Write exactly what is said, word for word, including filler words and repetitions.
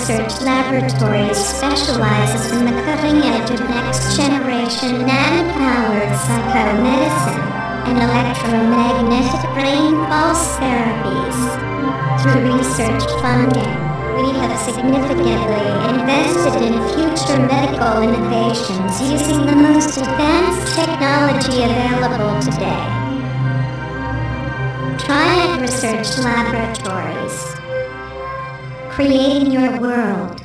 Research Laboratories specializes in the cutting edge of next-generation nano-powered psychomedicine and electromagnetic brain pulse therapies. Through research funding, we have significantly invested in future medical innovations using the most advanced technology available today. Triad Research Laboratories, creating your world.